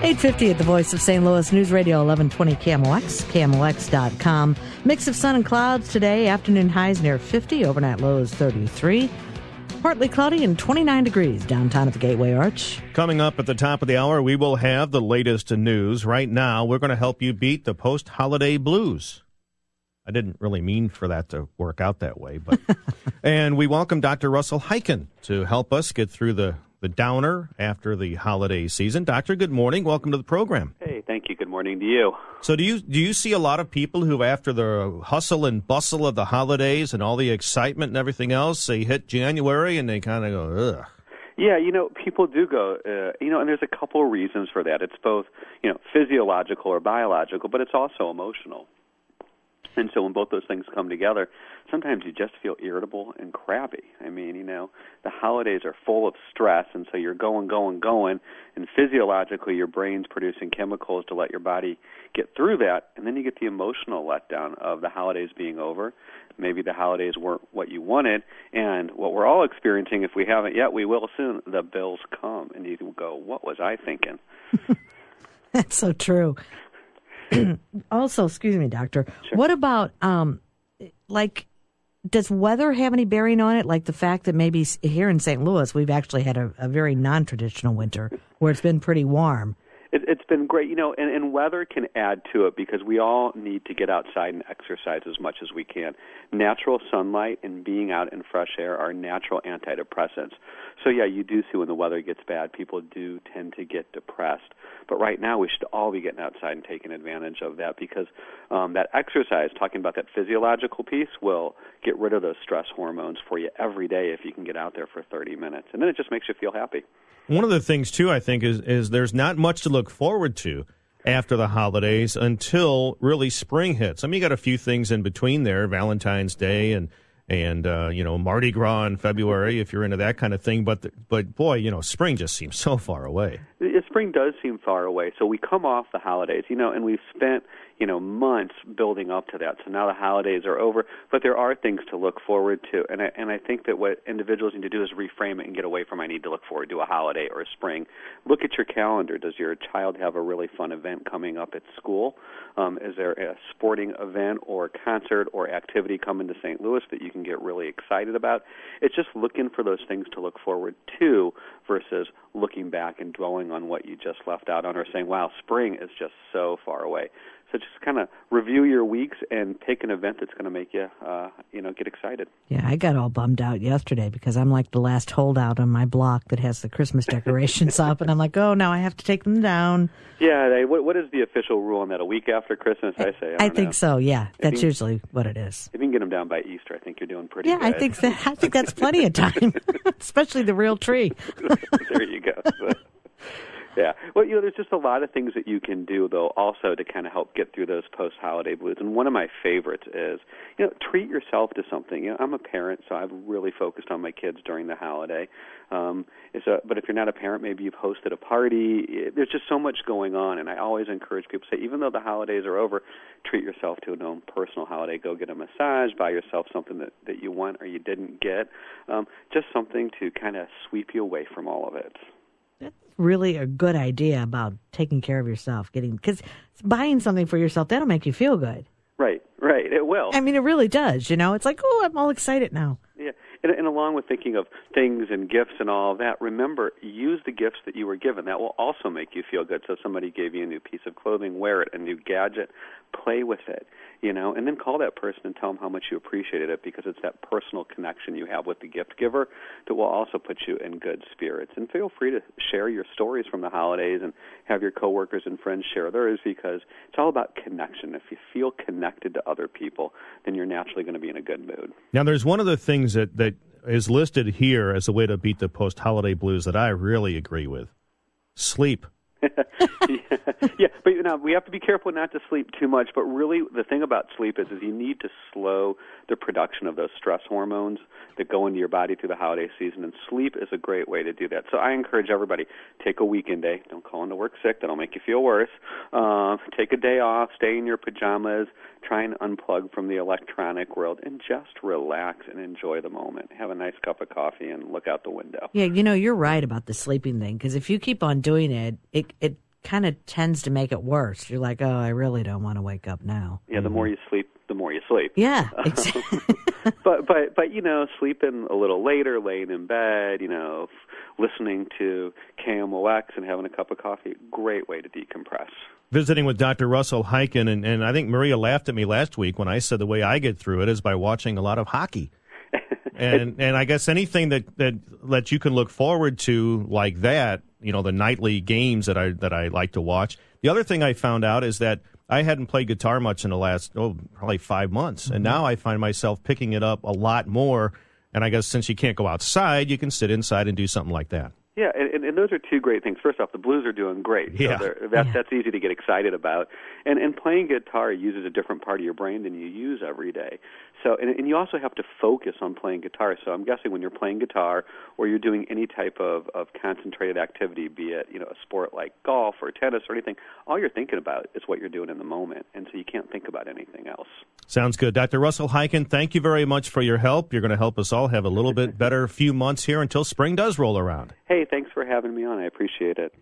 8:50 at the Voice of St. Louis News Radio 1120 KMOX, KMOX.com. Mix of sun and clouds today. Afternoon highs near 50, overnight lows 33. Partly cloudy and 29 degrees downtown at the Gateway Arch. Coming up at the top of the hour, we will have the latest news. Right now, we're going to help you beat the post-holiday blues. I didn't really mean for that to work out that way, but and we welcome Dr. Russell Heiken to help us get through the downer after the holiday season. Doctor, good morning. Welcome to the program. Hey, thank you. Good morning to you. So do you see a lot of people who, after the hustle and bustle of the holidays and all the excitement and everything else, they hit January and they kind of go, ugh? Yeah, people do go, and there's a couple of reasons for that. It's both, physiological or biological, but it's also emotional. And so when both those things come together, sometimes you just feel irritable and crabby. I mean, the holidays are full of stress, and so you're going, and physiologically your brain's producing chemicals to let your body get through that, and then you get the emotional letdown of the holidays being over. Maybe the holidays weren't what you wanted, and what we're all experiencing, if we haven't yet, we will soon, the bills come, and you go, what was I thinking? That's so true. Also, excuse me, Doctor, Sure. What about, does weather have any bearing on it? Like the fact that maybe here in St. Louis, we've actually had a very non-traditional winter where it's been pretty warm. It's been great, and weather can add to it because we all need to get outside and exercise as much as we can. Natural sunlight and being out in fresh air are natural antidepressants. So, yeah, you do see when the weather gets bad, people do tend to get depressed. But right now we should all be getting outside and taking advantage of that because that exercise, talking about that physiological piece, will get rid of those stress hormones for you every day if you can get out there for 30 minutes. And then it just makes you feel happy. One of the things, too, I think, is there's not much to look forward to after the holidays until really spring hits. I mean, you got a few things in between there, Valentine's Day and Mardi Gras in February, if you're into that kind of thing. But boy, spring just seems so far away. Spring does seem far away. So we come off the holidays, and we've spent, months building up to that. So now the holidays are over, but there are things to look forward to. And I think that what individuals need to do is reframe it and get away from I need to look forward to a holiday or a spring. Look at your calendar. Does your child have a really fun event coming up at school? Is there a sporting event or concert or activity coming to St. Louis that you can get really excited about? It's just looking for those things to look forward to versus looking back and dwelling on what you just left out on or saying, wow, spring is just so far away. So just kind of review your weeks and pick an event that's going to make you, get excited. Yeah, I got all bummed out yesterday because I'm like the last holdout on my block that has the Christmas decorations up, and I'm like, oh, now I have to take them down. Yeah, what is the official rule on that? A week after Christmas, I say? I think so, yeah. That's usually what it is. If you can get them down by Easter, I think you're doing pretty good. Yeah, I think that's plenty of time, especially the real tree. There you go. Yeah. Well, there's just a lot of things that you can do, though, also to kind of help get through those post-holiday blues. And one of my favorites is, treat yourself to something. I'm a parent, so I've really focused on my kids during the holiday. But if you're not a parent, maybe you've hosted a party. There's just so much going on, and I always encourage people to say, even though the holidays are over, treat yourself to a personal holiday. Go get a massage, buy yourself something that you want or you didn't get, just something to kind of sweep you away from all of it. That's really a good idea about taking care of yourself, because buying something for yourself, that'll make you feel good. Right, it will. I mean, it really does, It's like, oh, I'm all excited now. Yeah, and along with thinking of things and gifts and all of that, remember, use the gifts that you were given. That will also make you feel good. So if somebody gave you a new piece of clothing, wear it, a new gadget, play with it, and then call that person and tell them how much you appreciated it because it's that personal connection you have with the gift giver that will also put you in good spirits. And feel free to share your stories from the holidays and have your coworkers and friends share theirs because it's all about connection. If you feel connected to other people, then you're naturally going to be in a good mood. Now, there's one of the things that is listed here as a way to beat the post-holiday blues that I really agree with. Sleep. Yeah, but we have to be careful not to sleep too much. But really, the thing about sleep is you need to slow the production of those stress hormones that go into your body through the holiday season, and sleep is a great way to do that. So I encourage everybody, take a weekend day. Don't call into work sick. That'll make you feel worse. Take a day off. Stay in your pajamas. Try and unplug from the electronic world and just relax and enjoy the moment. Have a nice cup of coffee and look out the window. Yeah, you're right about the sleeping thing, because if you keep on doing it kind of tends to make it worse. You're like, oh, I really don't want to wake up now. Yeah, the more you sleep, the more you sleep. Yeah, exactly. but you know, sleeping a little later, laying in bed, you know, listening to KMOX and having a cup of coffee, great way to decompress. Visiting with Dr. Russell Heiken, and I think Maria laughed at me last week when I said the way I get through it is by watching a lot of hockey. And I guess anything that you can look forward to like that, you know, the nightly games that I like to watch. The other thing I found out is that I hadn't played guitar much in the last, probably 5 months. And now I find myself picking it up a lot more. And I guess since you can't go outside, you can sit inside and do something like that. Yeah, and those are two great things. First off, the blues are doing great. Yeah. So that's easy to get excited about. And playing guitar uses a different part of your brain than you use every day. So and you also have to focus on playing guitar. So I'm guessing when you're playing guitar or you're doing any type of concentrated activity, be it, you know, a sport like golf or tennis or anything, all you're thinking about is what you're doing in the moment. And so you can't think about anything else. Sounds good. Dr. Russell Heiken, thank you very much for your help. You're going to help us all have a little bit better few months here until spring does roll around. Hey, thanks for having me on. I appreciate it.